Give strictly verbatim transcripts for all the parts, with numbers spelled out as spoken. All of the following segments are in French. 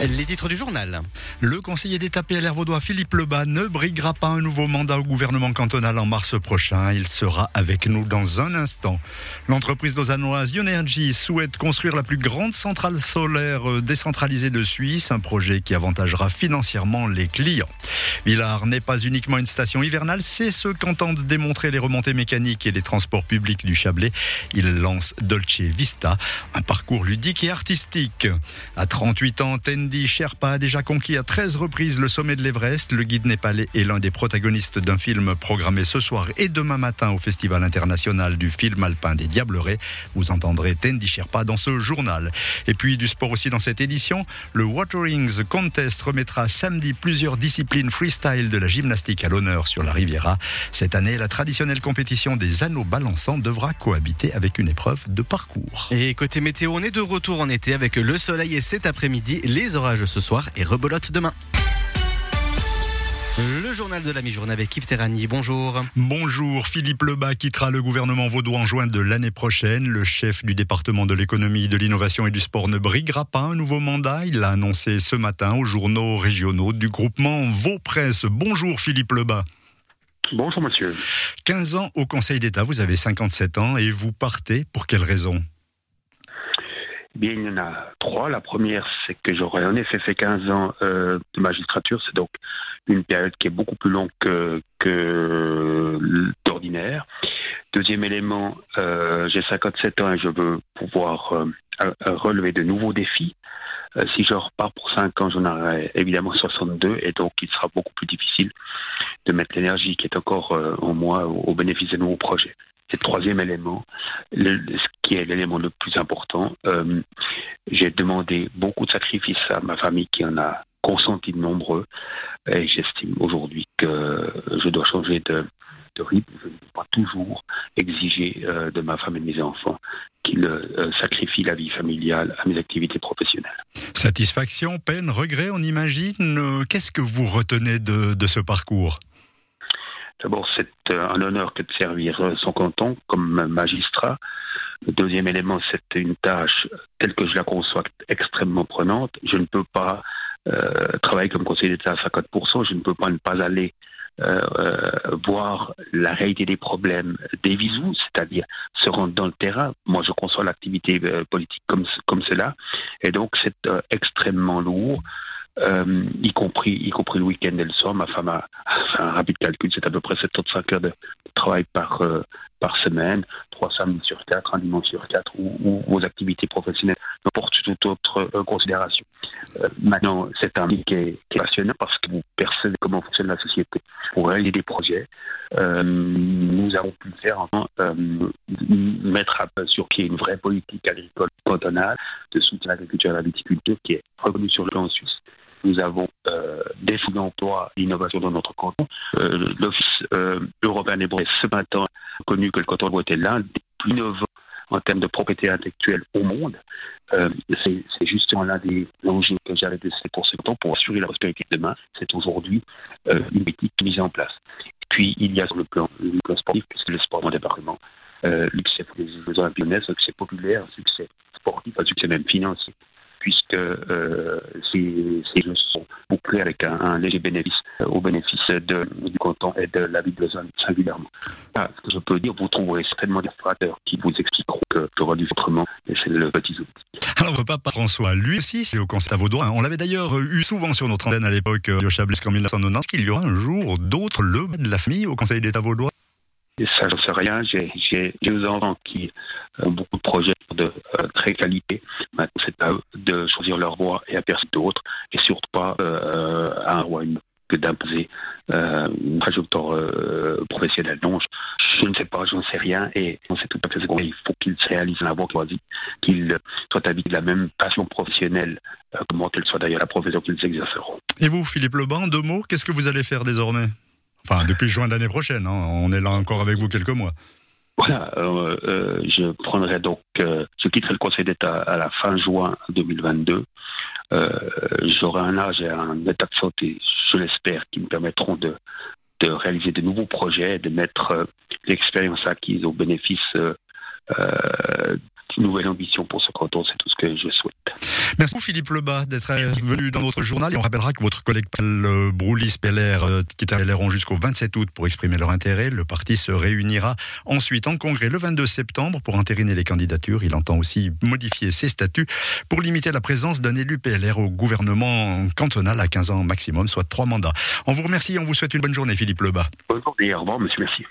Les titres du journal. Le conseiller d'État P L R vaudois Philippe Lebas ne briguera pas un nouveau mandat au gouvernement cantonal en mars prochain. Il sera avec nous dans un instant. L'entreprise lausannoise Yonergy souhaite construire la plus grande centrale solaire décentralisée de Suisse, un projet qui avantagera financièrement les clients. Villars n'est pas uniquement une station hivernale, c'est ce qu'entendent démontrer les remontées mécaniques et les transports publics du Chablais. Il lance Dolce Vista, un parcours ludique et artistique. À trente-huit ans, Tendi Sherpa a déjà conquis à treize reprises le sommet de l'Everest. Le guide népalais est l'un des protagonistes d'un film programmé ce soir et demain matin au Festival international du film alpin des Diablerets. Vous entendrez Tendi Sherpa dans ce journal. Et puis du sport aussi dans cette édition. Le Waterings Contest remettra samedi plusieurs disciplines freestyle de la gymnastique à l'honneur sur la Riviera. Cette année, la traditionnelle compétition des anneaux balançants devra cohabiter avec une épreuve de parcours. Et côté météo, on est de retour en été avec le soleil et cet après-midi, les orages ce soir et rebelote demain. Le journal de la mi-journée avec Yves Terrani, bonjour. Bonjour, Philippe Lebas quittera le gouvernement vaudois en juin de l'année prochaine. Le chef du département de l'économie, de l'innovation et du sport ne briguera pas un nouveau mandat. Il l'a annoncé ce matin aux journaux régionaux du groupement Vaud-Presse. Bonjour Philippe Lebas. Bonjour monsieur. quinze ans au Conseil d'État, vous avez cinquante-sept ans et vous partez pour quelle raison ? Bien, il y en a trois. La première, c'est que j'aurais en effet fait quinze ans euh, de magistrature. C'est donc une période qui est beaucoup plus longue que, que d'ordinaire. Deuxième élément, euh, j'ai cinquante-sept ans et je veux pouvoir euh, relever de nouveaux défis. Euh, si je repars pour cinq ans, j'en aurai évidemment soixante-deux et donc il sera beaucoup plus difficile de mettre l'énergie qui est encore euh, en moi au, au bénéfice de nouveaux projets. C'est le troisième élément, le, ce qui est l'élément le plus important. Euh, j'ai demandé beaucoup de sacrifices à ma famille qui en a consenti de nombreux et j'estime aujourd'hui que je dois changer de, de rythme. Je ne peux pas toujours exiger euh, de ma femme et de mes enfants qu'ils euh, sacrifient la vie familiale à mes activités professionnelles. Satisfaction, peine, regret, on imagine. Qu'est-ce que vous retenez de, de ce parcours ? D'abord, c'est un honneur que de servir son canton comme magistrat. Le deuxième élément, c'est une tâche telle que je la conçois extrêmement prenante. Je ne peux pas euh, travailler comme conseiller d'État à cinquante pour cent. Je ne peux pas ne pas aller euh, euh, voir la réalité des problèmes des visous, c'est-à-dire se rendre dans le terrain. Moi, je conçois l'activité euh, politique comme, comme cela. Et donc, c'est euh, extrêmement lourd. Euh, y compris y compris le week-end et le soir. Ma femme a, a fait un rapide calcul, c'est à peu près soixante-cinq heures de travail par euh, par semaine, trois samedis sur quatre, un dimanche sur quatre, ou, ou vos activités professionnelles n'importe toute autre euh, considération. Euh, maintenant, c'est un métier qui est, qui est passionnant parce que vous percevez comment fonctionne la société. Pour réaliser des projets, euh, nous avons pu faire euh, mettre à, sur pied une vraie politique agricole cantonale de soutien à l'agriculture et à la viticulture qui est reconnue sur le plan suisse. Nous avons euh, des fonds d'emploi et d'innovation dans notre canton. Euh, L'Office euh, européen des brevets ce matin a connu que le canton de Vaud était l'un des plus innovants en termes de propriété intellectuelle au monde. Euh, c'est, c'est justement l'un des enjeux que j'avais décidé pour ce canton pour assurer la prospérité de demain. C'est aujourd'hui euh, une politique mise en place. Et puis, il y a sur le plan, le plan sportif, puisque le sport dans le département, euh, le succès pour les Jeux olympiques, un succès populaire, un succès sportif, un succès même financier, puisque euh, ces, ces jeux sont bouclés avec un, un léger bénéfice euh, au bénéfice de, du canton et de la ville de Lausanne singulièrement. Ah, ce que je peux dire, vous trouverez certainement des frateurs qui vous expliqueront que j'aurais dû autrement, et c'est le petit outil. Alors, votre papa François, lui aussi, c'est au Conseil vaudois. On l'avait d'ailleurs eu souvent sur notre antenne à l'époque du Chablais jusqu'en dix-neuf cent quatre-vingt-dix, qu'il y aura un jour d'autres le de la famille au Conseil d'État vaudois. Et ça, je ne sais rien. J'ai, j'ai deux enfants qui ont beaucoup de projets de euh, très qualité. Maintenant, c'est à eux de choisir leur voie et à personne d'autre. Et surtout pas euh, à un roi que d'imposer euh, une trajectoire euh, professionnelle. Non, je, je ne sais pas, je ne sais rien. Et on sait tout à fait ce qu'on fait. Il faut qu'ils se réalisent la voie choisie, qu'ils soient habitués de la même passion professionnelle, euh, comment qu'elle soit d'ailleurs la profession qu'ils exerceront. Et vous, Philippe Lebas, deux mots, qu'est-ce que vous allez faire désormais ? Enfin, depuis juin de l'année prochaine, hein, on est là encore avec vous quelques mois. Voilà, euh, euh, je prendrai donc, euh, je quitterai le Conseil d'État à la fin juin deux mille vingt-deux. Euh, j'aurai un âge et un état de santé, je l'espère, qui me permettront de, de réaliser de nouveaux projets, de mettre euh, l'expérience acquise au bénéfice euh, euh, d'une nouvelle ambition pour ce canton. C'est tout ce que je souhaite. Merci Philippe Lebas d'être venu dans notre journal. Et on rappellera que votre collègue Pascal Broulis-P L R quitte L R ont jusqu'au vingt-sept août pour exprimer leur intérêt. Le parti se réunira ensuite en congrès le vingt-deux septembre pour entériner les candidatures. Il entend aussi modifier ses statuts pour limiter la présence d'un élu P L R au gouvernement cantonal à quinze ans maximum, soit trois mandats. On vous remercie et on vous souhaite une bonne journée Philippe Lebas. Bonne journée, au revoir monsieur, merci.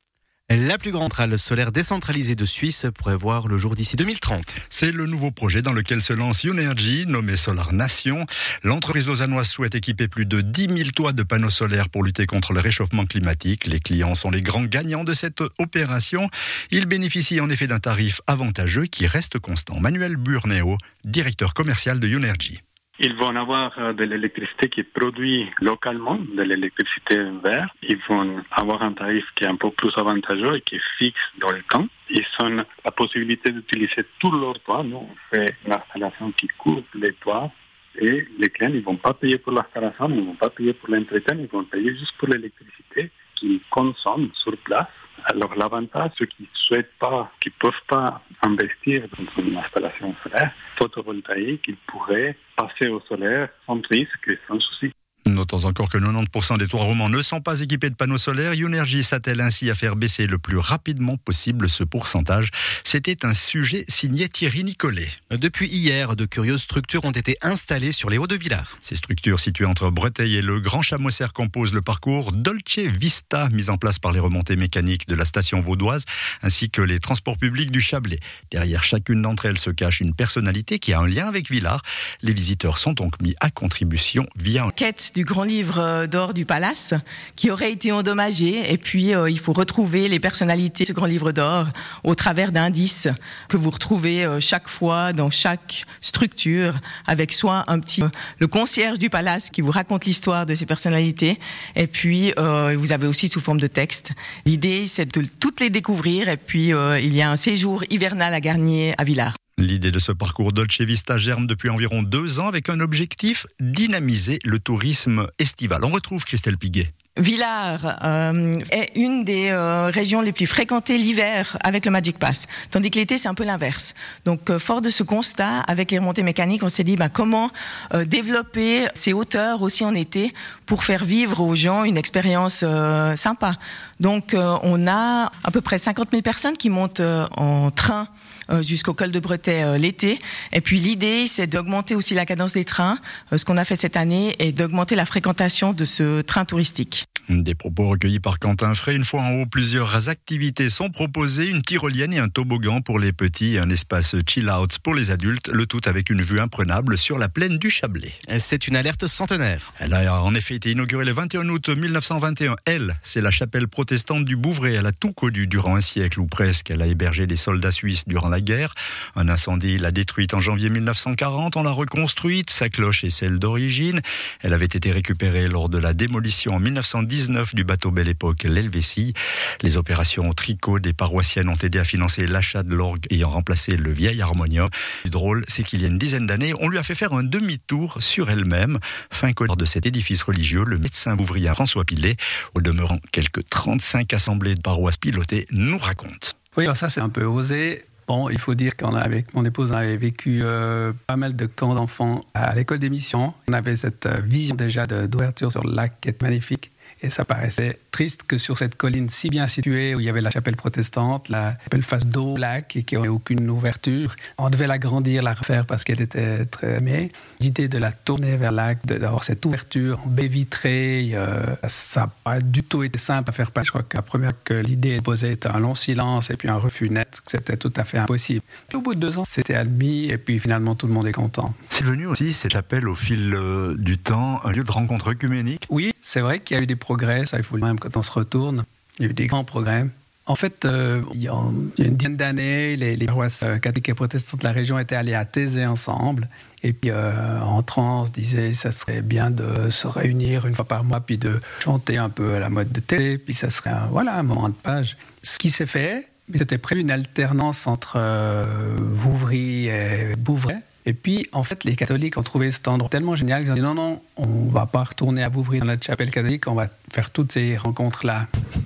La plus grande centrale solaire décentralisée de Suisse pourrait voir le jour d'ici deux mille trente. C'est le nouveau projet dans lequel se lance Younergy, nommé Solar Nation. L'entreprise lausannoise souhaite équiper plus de dix mille toits de panneaux solaires pour lutter contre le réchauffement climatique. Les clients sont les grands gagnants de cette opération. Ils bénéficient en effet d'un tarif avantageux qui reste constant. Manuel Burneo, directeur commercial de Younergy. Ils vont avoir de l'électricité qui est produite localement, de l'électricité verte. Ils vont avoir un tarif qui est un peu plus avantageux et qui est fixe dans le temps. Ils ont la possibilité d'utiliser tous leurs toits. Nous, on fait une installation qui coupe les toits et les clients ne vont pas payer pour l'installation, ils ne vont pas payer pour l'entretien, ils vont payer juste pour l'électricité qu'ils consomment sur place. Alors l'avantage, ceux qui ne souhaitent pas, qui ne peuvent pas investir dans une installation solaire photovoltaïque, ils pourraient passer au solaire sans risque et sans souci. Notons encore que quatre-vingt-dix pour cent des toits romans ne sont pas équipés de panneaux solaires. Younergy s'attelle ainsi à faire baisser le plus rapidement possible ce pourcentage. C'était un sujet signé Thierry Nicolet. Depuis hier, de curieuses structures ont été installées sur les Hauts de Villars. Ces structures situées entre Breteil et le Grand Chamoisser composent le parcours Dolce Vista, mis en place par les remontées mécaniques de la station vaudoise, ainsi que les transports publics du Chablais. Derrière chacune d'entre elles se cache une personnalité qui a un lien avec Villars. Les visiteurs sont donc mis à contribution via un... Quête du grand livre d'or du Palace qui aurait été endommagé et puis euh, il faut retrouver les personnalités de ce grand livre d'or au travers d'indices que vous retrouvez euh, chaque fois dans chaque structure avec soit un petit euh, le concierge du Palace qui vous raconte l'histoire de ces personnalités et puis euh, vous avez aussi sous forme de texte. L'idée c'est de toutes les découvrir et puis euh, il y a un séjour hivernal à Garnier à Villars. L'idée de ce parcours Dolce Vista germe depuis environ deux ans avec un objectif, dynamiser le tourisme estival. On retrouve Christelle Piguet. Villars euh, est une des euh, régions les plus fréquentées l'hiver avec le Magic Pass, tandis que l'été c'est un peu l'inverse. Donc euh, fort de ce constat, avec les remontées mécaniques, on s'est dit bah, comment euh, développer ces hauteurs aussi en été pour faire vivre aux gens une expérience euh, sympa. Donc euh, on a à peu près cinquante mille personnes qui montent euh, en train Euh, jusqu'au col de Breteil euh, l'été. Et puis l'idée, c'est d'augmenter aussi la cadence des trains. Euh, ce qu'on a fait cette année est d'augmenter la fréquentation de ce train touristique. Des propos recueillis par Quentin Frey. Une fois en haut, plusieurs activités sont proposées. Une tyrolienne et un toboggan pour les petits et un espace chill-out pour les adultes. Le tout avec une vue imprenable sur la plaine du Chablais. C'est une alerte centenaire. Elle a en effet été inaugurée le vingt et un août mille neuf cent vingt et un. Elle, c'est la chapelle protestante du Bouvray. Elle a tout connu durant un siècle ou presque. Elle a hébergé les soldats suisses durant la guerre. Un incendie l'a détruite en janvier mille neuf cent quarante. On l'a reconstruite. Sa cloche est celle d'origine. Elle avait été récupérée lors de la démolition en mille neuf cent dix-neuf du bateau Belle Époque, l'Helvétie. Les opérations au tricot des paroissiennes ont aidé à financer l'achat de l'orgue ayant remplacé le vieil harmonium. Le drôle, c'est qu'il y a une dizaine d'années, on lui a fait faire un demi-tour sur elle-même. Fin code de cet édifice religieux, le médecin bouvrien François Pilet, au demeurant quelques trente-cinq assemblées de paroisses pilotées, nous raconte. Oui, alors ça c'est un peu osé. Bon, il faut dire qu'avec mon épouse, on avait vécu euh, pas mal de camps d'enfants à l'école des missions. On avait cette vision déjà de, d'ouverture sur le lac qui est magnifique. Et ça paraissait triste que sur cette colline si bien située où il y avait la chapelle protestante, la chapelle face d'eau au lac et qui n'avait aucune ouverture, on devait l'agrandir, la refaire parce qu'elle était très aimée. L'idée de la tourner vers le lac, d'avoir cette ouverture en baie vitrée, euh, ça n'a pas du tout été simple à faire passer. Je crois que la première que l'idée posée était un long silence et puis un refus net, que c'était tout à fait impossible. Puis au bout de deux ans, c'était admis et puis finalement tout le monde est content. C'est devenu aussi cette chapelle au fil euh, du temps un lieu de rencontre œcuménique. Oui, c'est vrai qu'il y a eu des progrès, ça il faut le même quand on se retourne. Il y a eu des grands progrès. En fait, euh, il, y a, il y a une dizaine d'années, les, les paroisses catholiques et protestantes de la région étaient allées à Thésée ensemble. Et puis, euh, en entrant, on se disait que ça serait bien de se réunir une fois par mois, puis de chanter un peu à la mode de Thésée. Puis ça serait un, voilà, un moment de page. Ce qui s'est fait, mais c'était prévu une alternance entre euh, Vouvry et Bouvray. Et puis, en fait, les catholiques ont trouvé cet endroit tellement génial qu'ils ont dit non, non, on ne va pas retourner à Vouvry dans notre chapelle catholique, on va faire toutes ces rencontres-là.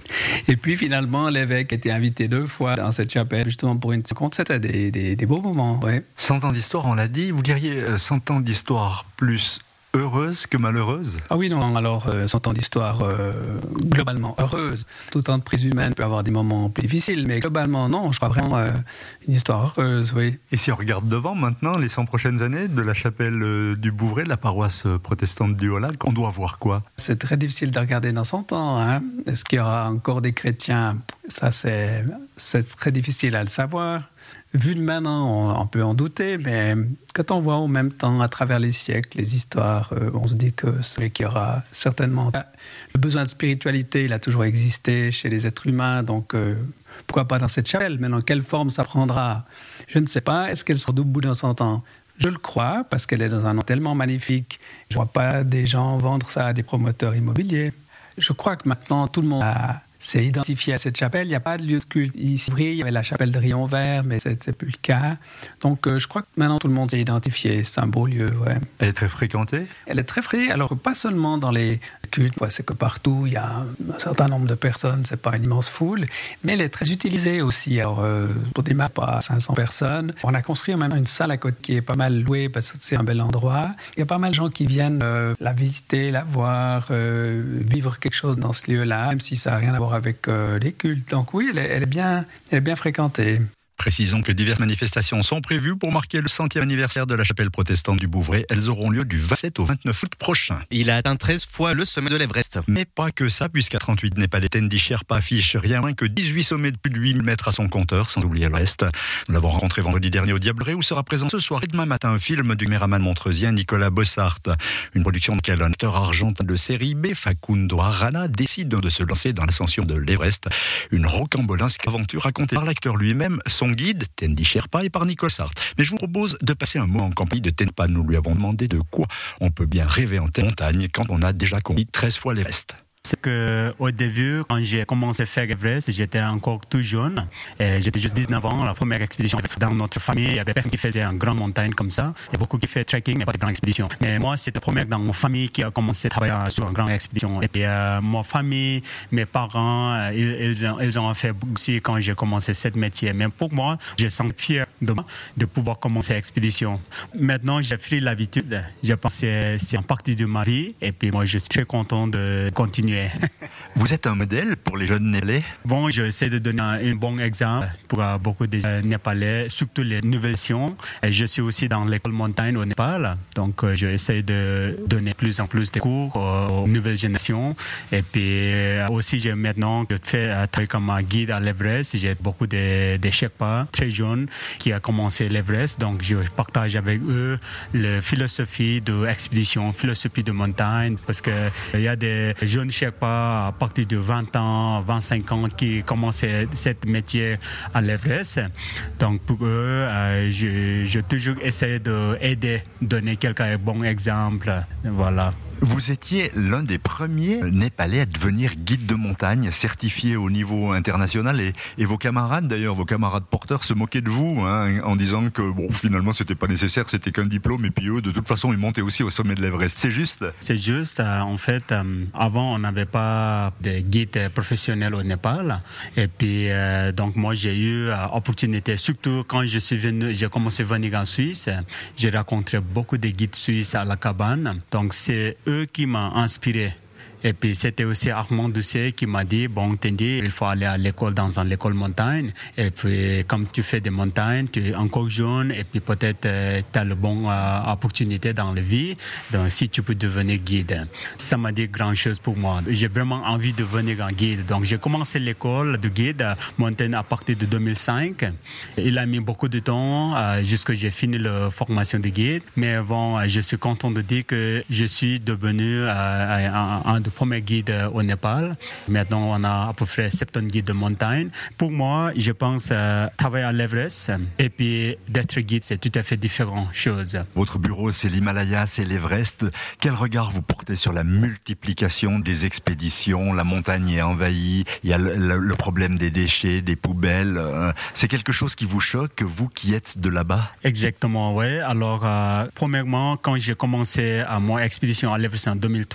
Et puis finalement, l'évêque était invité deux fois dans cette chapelle, justement pour une rencontre. C'était des, des, des beaux moments, ouais. cent ans d'histoire, on l'a dit. Vous diriez cent ans d'histoire plus heureuse que malheureuse ? Ah oui, non, alors euh, cent ans d'histoire euh, globalement heureuse. Toute entreprise humaine peut avoir des moments plus difficiles, mais globalement, non, je crois vraiment euh, une histoire heureuse, oui. Et si on regarde devant maintenant, les cent prochaines années de la chapelle euh, du Bouvray, de la paroisse protestante du Haut-Lac, on doit voir quoi ? C'est très difficile de regarder dans cent ans. Hein. Est-ce qu'il y aura encore des chrétiens ? Ça, c'est, c'est très difficile à le savoir. Vu de maintenant, on, on peut en douter, mais quand on voit en même temps, à travers les siècles, les histoires, euh, on se dit que c'est qu'il y aura certainement... Le besoin de spiritualité, il a toujours existé chez les êtres humains, donc euh, pourquoi pas dans cette chapelle ? Mais dans quelle forme ça prendra ? Je ne sais pas. Est-ce qu'elle sera debout dans cent ans ? Je le crois, parce qu'elle est dans un nom tellement magnifique. Je ne vois pas des gens vendre ça à des promoteurs immobiliers. Je crois que maintenant, tout le monde a... c'est identifié à cette chapelle. Il n'y a pas de lieu de culte ici. Il y avait la chapelle de Rion-Vert, mais ce n'est plus le cas. Donc, euh, je crois que maintenant, tout le monde s'est identifié. C'est un beau lieu, ouais. Elle est très fréquentée ? Elle est très fréquentée. Alors, pas seulement dans les cultes, ouais, c'est que partout, il y a un certain nombre de personnes. Ce n'est pas une immense foule. Mais elle est très utilisée aussi. Alors, euh, pour des maps à cinq cents personnes, on a construit maintenant une salle à côté qui est pas mal louée parce que c'est un bel endroit. Il y a pas mal de gens qui viennent euh, la visiter, la voir, euh, vivre quelque chose dans ce lieu-là, même si ça n'a rien à voir avec euh, les cultes. Donc oui, elle est, elle est bien, elle est bien fréquentée. Précisons que diverses manifestations sont prévues pour marquer le centième anniversaire de la chapelle protestante du Bouvray. Elles auront lieu du vingt-sept au vingt-neuf août prochain. Il a atteint treize fois le sommet de l'Everest. Mais pas que ça, puisqu'à trente-huit Népalais, Tendi Sherpa affiche rien moins que dix-huit sommets de plus de huit mille mètres à son compteur, sans oublier le reste. Nous l'avons rencontré vendredi dernier au Diableret, où sera présent ce soir et demain matin un film du caméraman montreusien Nicolas Bossart. Une production de quel acteur argentin de série B, Facundo Arana, décide de se lancer dans l'ascension de l'Everest. Une rocambolesque aventure racontée par l'acteur lui-même, son guide, Tendi Sherpa, et par Nicolas Bossart. Mais je vous propose de passer un mot en compagnie de Tendi Sherpa. Nous lui avons demandé de quoi on peut bien rêver en telle montagne quand on a déjà conquis treize fois l'Everest. C'est qu'au début, quand j'ai commencé à faire Everest, j'étais encore tout jeune. Et j'étais juste dix-neuf ans. La première expédition dans notre famille, il y avait personne qui faisait une grande montagne comme ça. Il y a beaucoup qui fait trekking, mais pas de grande expédition. Mais moi, c'était la première dans ma famille qui a commencé à travailler sur une grande expédition. Et puis, euh, ma famille, mes parents, euh, ils, ils, ont, ils ont fait aussi quand j'ai commencé ce métier. Mais pour moi, je sens fier de, de pouvoir commencer l'expédition. Maintenant, j'ai pris l'habitude. Je pense que c'est une partie de ma vie. Et puis, moi, je suis très content de continuer. Vous êtes un modèle pour les jeunes Népalais ? Bon, j'essaie de donner un, un bon exemple pour uh, beaucoup de euh, Népalais, surtout les nouvelles nations. Et je suis aussi dans l'école montagne au Népal, donc euh, j'essaie de donner plus en plus de cours euh, aux nouvelles générations. Et puis euh, aussi, j'ai maintenant fait euh, travailler comme guide à l'Everest. J'ai beaucoup de, de Sherpas très jeunes qui ont commencé l'Everest, donc je partage avec eux la philosophie de l'expédition, philosophie de montagne, parce qu'il y a des jeunes Sherpas à partir de vingt ans, vingt-cinq ans qui commençaient ce métier à l'Everest. Donc pour eux, euh, je, je toujours essaie d'aider, donner quelques bons exemples. Voilà. Vous étiez l'un des premiers Népalais à devenir guide de montagne, certifié au niveau international, et, et vos camarades, d'ailleurs, vos camarades porteurs se moquaient de vous, hein, en disant que bon, finalement, c'était pas nécessaire, c'était qu'un diplôme, et puis eux, de toute façon, ils montaient aussi au sommet de l'Everest. C'est juste ? C'est juste. Euh, en fait, euh, avant, on n'avait pas de guide professionnel au Népal, et puis euh, donc moi, j'ai eu l'opportunité, surtout quand je suis venu, j'ai commencé à venir en Suisse, j'ai rencontré beaucoup de guides suisses à la cabane, donc c'est eux qui m'ont inspiré. Et puis c'était aussi Armand Doucet qui m'a dit, bon Tendi, il faut aller à l'école dans une école montagne. Et puis comme tu fais des montagnes, tu es encore jeune et puis peut-être euh, tu as la bonne euh, opportunité dans la vie. Donc si tu peux devenir guide. Ça m'a dit grand chose pour moi. J'ai vraiment envie de devenir un guide. Donc j'ai commencé l'école de guide à montagne à partir de deux mille cinq. Il a mis beaucoup de temps euh, jusqu'à j'ai fini la formation de guide. Mais bon, je suis content de dire que je suis devenu euh, un, un de premier guide au Népal. Maintenant, on a à peu près soixante-dix guides de montagne. Pour moi, je pense euh, travailler à l'Everest et puis d'être guide, c'est tout à fait différentes choses. Votre bureau, c'est l'Himalaya, c'est l'Everest. Quel regard vous portez sur la multiplication des expéditions ? La montagne est envahie, il y a le, le, le problème des déchets, des poubelles. Euh, c'est quelque chose qui vous choque, vous qui êtes de là-bas ? Exactement, oui. Alors, euh, premièrement, quand j'ai commencé à mon expédition à l'Everest en deux mille trois,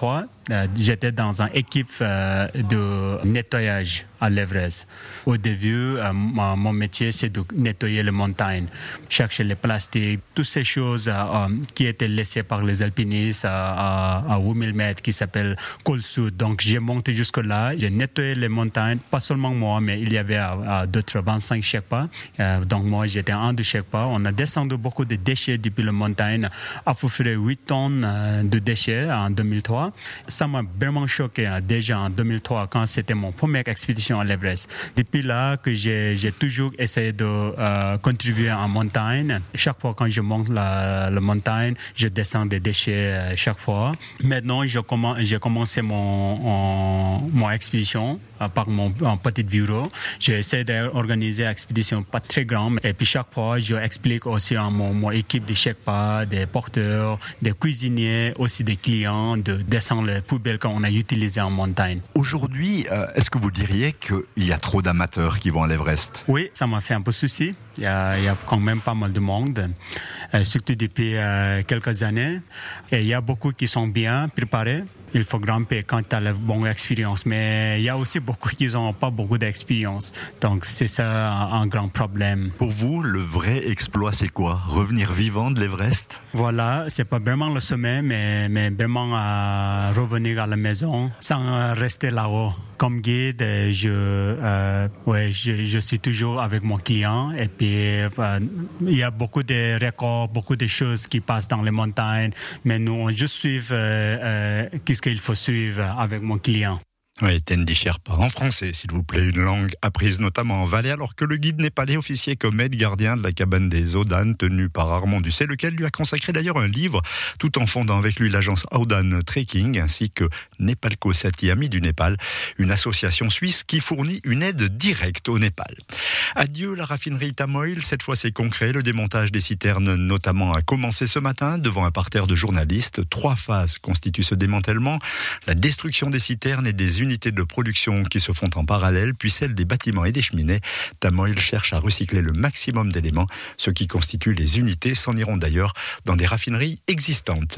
euh, j'étais dans une équipe euh, de nettoyage à l'Everest. Au début, euh, mon métier, c'est de nettoyer les montagnes, chercher les plastiques, toutes ces choses euh, qui étaient laissées par les alpinistes à, à, à huit mille mètres, qui s'appelle Col Sud. Donc, j'ai monté jusque-là, j'ai nettoyé les montagnes, pas seulement moi, mais il y avait euh, d'autres vingt-cinq Sherpas. Euh, donc, moi, j'étais un de Sherpas. On a descendu beaucoup de déchets depuis la montagne, à peu près huit tonnes euh, de déchets en deux mille trois. Ça m'a vraiment choqué hein, déjà en deux mille trois, quand c'était mon première expédition à l'Everest. Depuis là que j'ai, j'ai toujours essayé de euh, contribuer en montagne. Chaque fois quand je monte la, la montagne, je descends des déchets euh, chaque fois. Maintenant, je commence, j'ai commencé mon, mon, mon expédition euh, par mon, mon petit bureau. J'essaie d'organiser une expédition pas très grande. Et puis chaque fois, je explique aussi à mon, mon équipe de Sherpas, des porteurs, des cuisiniers, aussi des clients, de descendre les poubelles qu'on a utilisées en montagne. Aujourd'hui, euh, est-ce que vous diriez qu'il y a trop d'amateurs qui vont à l'Everest? Oui, ça m'a fait un peu souci. Il y a, il y a quand même pas mal de monde, euh, surtout depuis euh, quelques années. Et il y a beaucoup qui sont bien préparés. Il faut grimper quand tu as la bonne expérience. Mais il y a aussi beaucoup qui n'ont pas beaucoup d'expérience. Donc, c'est ça un, un grand problème. Pour vous, le vrai exploit, c'est quoi? Revenir vivant de l'Everest? Voilà, c'est pas vraiment le sommet, mais, mais vraiment euh, revenir à la maison sans rester là-haut. Comme guide, je, euh, ouais, je, je suis toujours avec mon client. Et puis, euh, il y a beaucoup de records, beaucoup de choses qui passent dans les montagnes. Mais nous, on juste suivre euh, euh, qu'est-ce qu'il faut suivre avec mon client. Oui, Tendi Sherpa, en français, s'il vous plaît, une langue apprise notamment en Valais, alors que le guide népalais officiait comme aide gardien de la cabane des Odan, tenue par Armand Ducet, lequel lui a consacré d'ailleurs un livre, tout en fondant avec lui l'agence Odan Trekking, ainsi que Nepalco Sati, Amis du Népal, une association suisse qui fournit une aide directe au Népal. Adieu la raffinerie Tamoil, cette fois c'est concret, le démontage des citernes notamment a commencé ce matin devant un parterre de journalistes. Trois phases constituent ce démantèlement, la destruction des citernes et des unités de production qui se font en parallèle, puis celle des bâtiments et des cheminées. Tamoil cherche à recycler le maximum d'éléments. Ceux qui constituent les unités s'en iront d'ailleurs dans des raffineries existantes.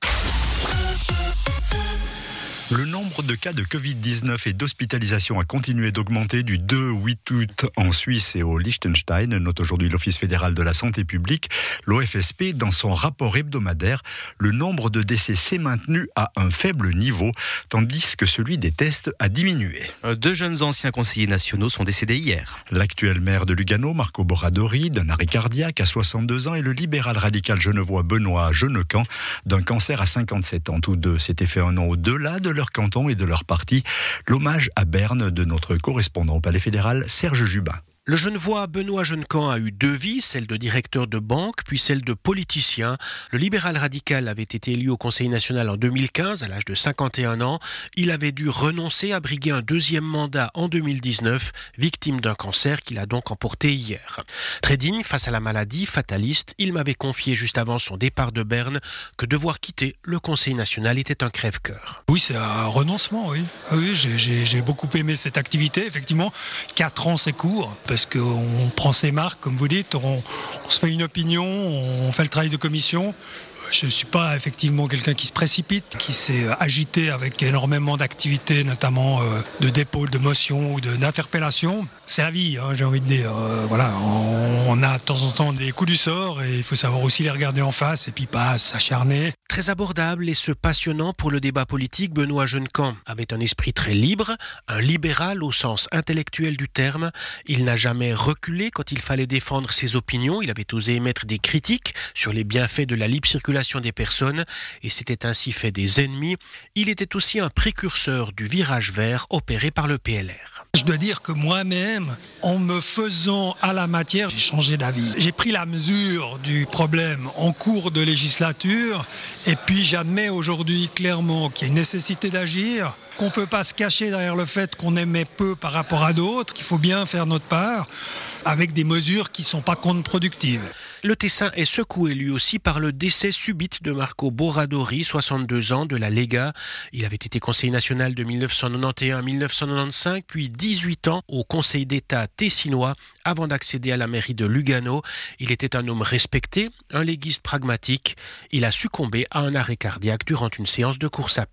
Le nombre de cas de covid dix-neuf et d'hospitalisation a continué d'augmenter du deux au huit août en Suisse et au Liechtenstein, note aujourd'hui l'Office fédéral de la santé publique. L'O F S P, dans son rapport hebdomadaire, le nombre de décès s'est maintenu à un faible niveau, tandis que celui des tests a diminué. Deux jeunes anciens conseillers nationaux sont décédés hier. L'actuel maire de Lugano, Marco Borradori, d'un arrêt cardiaque à soixante-deux ans, et le libéral radical genevois Benoît Genecamp, d'un cancer à cinquante-sept ans. Tous deux s'étaient fait un nom au-delà de leur canton et de leur parti. L'hommage à Berne de notre correspondant au Palais fédéral, Serge Jubin. Le Genevois Benoît Genecamp a eu deux vies, celle de directeur de banque, puis celle de politicien. Le libéral radical avait été élu au Conseil national en deux mille quinze, à l'âge de cinquante et un ans. Il avait dû renoncer à briguer un deuxième mandat en deux mille dix-neuf, victime d'un cancer qu'il a donc emporté hier. Très digne face à la maladie, fataliste, il m'avait confié juste avant son départ de Berne que devoir quitter le Conseil national était un crève-cœur. Oui, c'est un renoncement, oui. Oui, j'ai, j'ai, j'ai beaucoup aimé cette activité, effectivement. Quatre ans, c'est court. Parce qu'on prend ses marques, comme vous dites, on, on se fait une opinion, on fait le travail de commission. Je ne suis pas effectivement quelqu'un qui se précipite, qui s'est agité avec énormément d'activités, notamment euh, de dépôt, de motion ou de, d'interpellation. C'est la vie, hein, j'ai envie de dire. Euh, voilà, on, on a de temps en temps des coups du sort et il faut savoir aussi les regarder en face et puis pas s'acharner. Très abordable et se passionnant pour le débat politique, Benoît Genecamp avait un esprit très libre, un libéral au sens intellectuel du terme. Il n'a jamais reculé quand il fallait défendre ses opinions. Il avait osé émettre des critiques sur les bienfaits de la libre circulation des personnes et s'était ainsi fait des ennemis. Il était aussi un précurseur du virage vert opéré par le P L R. Je dois dire que moi-même, en me faisant à la matière, j'ai changé d'avis. J'ai pris la mesure du problème en cours de législature et puis j'admets aujourd'hui clairement qu'il y a une nécessité d'agir, qu'on ne peut pas se cacher derrière le fait qu'on aimait peu par rapport à d'autres, qu'il faut bien faire notre part avec des mesures qui ne sont pas contre-productives. Le Tessin est secoué lui aussi par le décès subit de Marco Borradori, soixante-deux ans, de la Lega. Il avait été conseiller national de dix-neuf cent quatre-vingt-onze à dix-neuf cent quatre-vingt-quinze, puis dix-huit ans au Conseil d'État tessinois avant d'accéder à la mairie de Lugano. Il était un homme respecté, un léguiste pragmatique. Il a succombé à un arrêt cardiaque durant une séance de course à pied.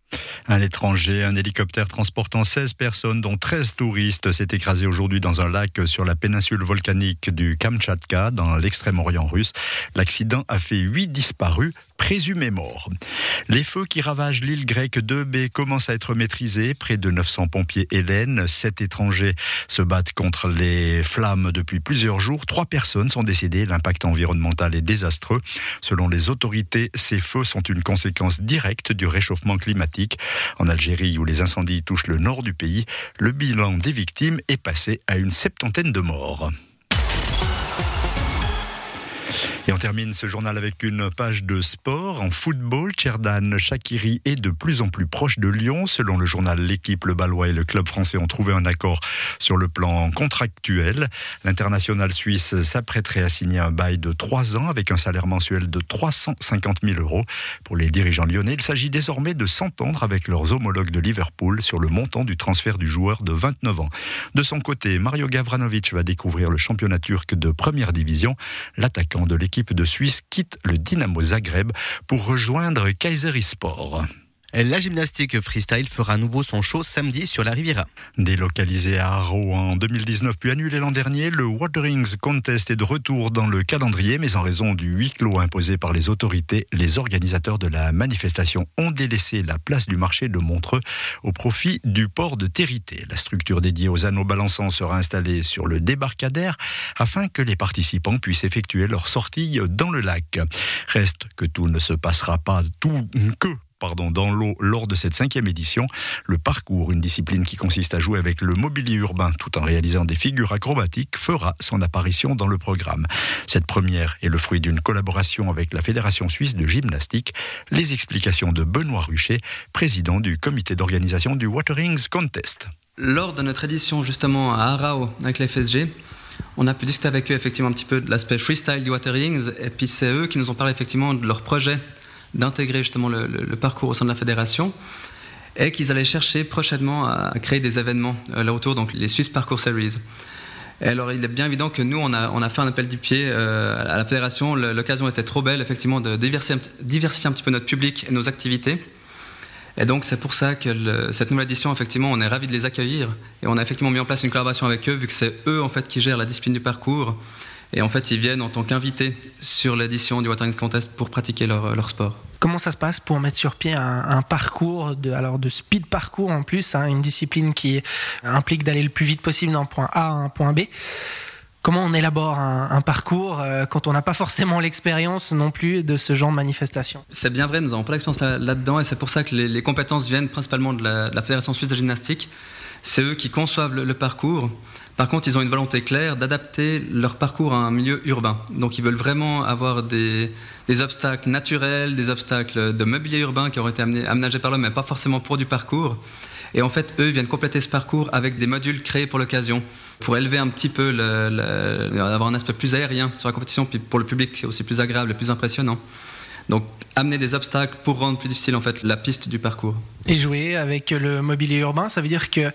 À l'étranger, un hélicoptère transportant seize personnes, dont treize touristes, s'est écrasé aujourd'hui dans un lac sur la péninsule volcanique du Kamtchatka, dans l'extrême-orient russe. L'accident a fait huit disparus, présumés morts. Les feux qui ravagent l'île grecque d'Eubée commencent à être maîtrisés. Près de neuf cents pompiers hellènes, sept étrangers se battent contre les flammes depuis plusieurs jours. Trois personnes sont décédées. L'impact environnemental est désastreux. Selon les autorités, ces feux sont une conséquence directe du réchauffement climatique. En Algérie, où les incendies touchent le nord du pays, le bilan des victimes est passé à une septantaine de morts. Et on termine ce journal avec une page de sport. En football, Tcherdan Shaqiri est de plus en plus proche de Lyon. Selon le journal L'Équipe, le Balois et le club français ont trouvé un accord sur le plan contractuel. L'international suisse s'apprêterait à signer un bail de trois ans avec un salaire mensuel de trois cent cinquante mille euros. Pour les dirigeants lyonnais, il s'agit désormais de s'entendre avec leurs homologues de Liverpool sur le montant du transfert du joueur de vingt-neuf ans. De son côté, Mario Gavranovic va découvrir le championnat turc de première division. L'attaquant de l'équipe de Suisse quitte le Dynamo Zagreb pour rejoindre Kayserispor. La gymnastique freestyle fera à nouveau son show samedi sur la Riviera. Délocalisé à Arro en deux mille dix-neuf puis annulé l'an dernier, le Waterings Contest est de retour dans le calendrier, mais en raison du huis clos imposé par les autorités, les organisateurs de la manifestation ont délaissé la place du marché de Montreux au profit du port de Territé. La structure dédiée aux anneaux balançants sera installée sur le débarcadère afin que les participants puissent effectuer leur sortie dans le lac. Reste que tout ne se passera pas tout que Pardon, dans l'eau lors de cette cinquième édition. Le parcours, une discipline qui consiste à jouer avec le mobilier urbain tout en réalisant des figures acrobatiques, fera son apparition dans le programme. Cette première est le fruit d'une collaboration avec la Fédération suisse de gymnastique. Les explications de Benoît Ruchet, président du comité d'organisation du Waterings Contest. Lors de notre édition justement à Arao avec la F S G, on a pu discuter avec eux effectivement un petit peu de l'aspect freestyle du Waterings, et puis c'est eux qui nous ont parlé effectivement de leur projet d'intégrer justement le, le, le parcours au sein de la fédération, et qu'ils allaient chercher prochainement à créer des événements euh, là autour, donc les Swiss Parkour Series. Et alors il est bien évident que nous on a, on a fait un appel du pied euh, à la fédération. L'occasion était trop belle effectivement de diversifier, diversifier un petit peu notre public et nos activités. Et donc c'est pour ça que le, cette nouvelle édition, effectivement, on est ravis de les accueillir, et on a effectivement mis en place une collaboration avec eux, vu que c'est eux en fait qui gèrent la discipline du parcours. Et en fait, ils viennent en tant qu'invités sur l'édition du Waterings Contest pour pratiquer leur, leur sport. Comment ça se passe pour mettre sur pied un, un parcours, de, alors de speed parcours en plus, hein, une discipline qui implique d'aller le plus vite possible d'un point A à un point B? Comment on élabore un, un parcours euh, quand on n'a pas forcément l'expérience non plus de ce genre de manifestation? C'est bien vrai, nous n'avons pas l'expérience là, là-dedans, et c'est pour ça que les, les compétences viennent principalement de la, de la Fédération suisse de gymnastique. C'est eux qui conçoivent le, le parcours. Par contre, ils ont une volonté claire d'adapter leur parcours à un milieu urbain. Donc ils veulent vraiment avoir des, des obstacles naturels, des obstacles de mobilier urbain qui auraient été amenés, aménagés par l'homme, mais pas forcément pour du parcours. Et en fait, eux viennent compléter ce parcours avec des modules créés pour l'occasion, pour élever un petit peu, le, le, avoir un aspect plus aérien sur la compétition, puis pour le public, c'est aussi plus agréable et plus impressionnant. Donc, amener des obstacles pour rendre plus difficile en fait la piste du parcours. Et jouer avec le mobilier urbain, ça veut dire que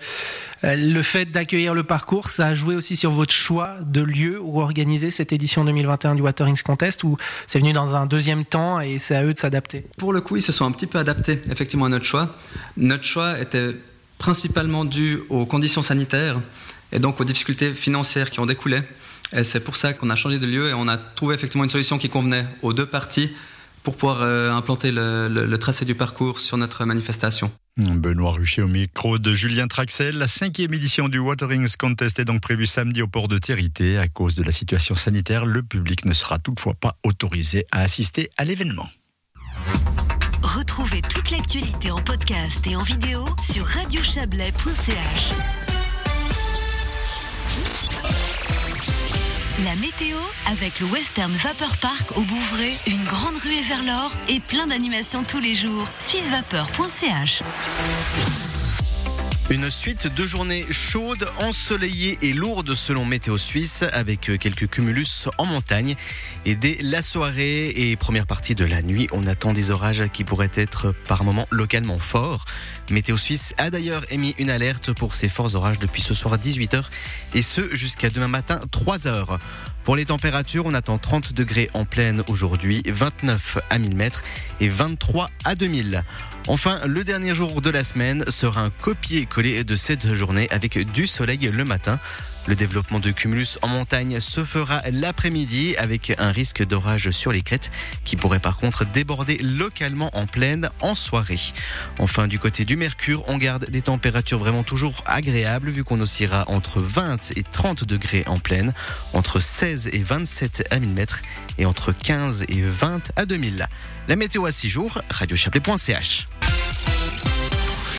le fait d'accueillir le parcours, ça a joué aussi sur votre choix de lieu où organiser cette édition deux mille vingt et un du Waterings Contest, ou c'est venu dans un deuxième temps et c'est à eux de s'adapter? Pour le coup, ils se sont un petit peu adaptés effectivement à notre choix. Notre choix était principalement dû aux conditions sanitaires et donc aux difficultés financières qui en découlaient. Et c'est pour ça qu'on a changé de lieu et on a trouvé effectivement une solution qui convenait aux deux parties pour pouvoir euh, implanter le, le, le tracé du parcours sur notre manifestation. Benoît Ruchet au micro de Julien Traxel. La cinquième édition du Waterings Contest est donc prévue samedi au port de Territé. À cause de la situation sanitaire, le public ne sera toutefois pas autorisé à assister à l'événement. Retrouvez toute l'actualité en podcast et en vidéo sur radio chablais point c h. La météo avec le Western Vapeur Park au Bouvray, une grande ruée vers l'or et plein d'animations tous les jours. suisse vapeur point c h. Une suite de journées chaudes, ensoleillées et lourdes selon Météo Suisse, avec quelques cumulus en montagne. Et dès la soirée et première partie de la nuit, on attend des orages qui pourraient être par moments localement forts. Météo Suisse a d'ailleurs émis une alerte pour ces forts orages depuis ce soir à dix-huit heures et ce jusqu'à demain matin trois heures. Pour les températures, on attend trente degrés en plaine aujourd'hui, vingt-neuf à mille mètres et vingt-trois à deux mille. Enfin, le dernier jour de la semaine sera un copier-coller de cette journée avec du soleil le matin. Le développement de cumulus en montagne se fera l'après-midi avec un risque d'orage sur les crêtes qui pourrait par contre déborder localement en plaine en soirée. Enfin, du côté du Mercure, on garde des températures vraiment toujours agréables vu qu'on oscillera entre vingt et trente degrés en plaine, entre seize et vingt-sept à mille mètres et entre quinze et vingt à deux mille. La météo à six jours, radio chablais point c h.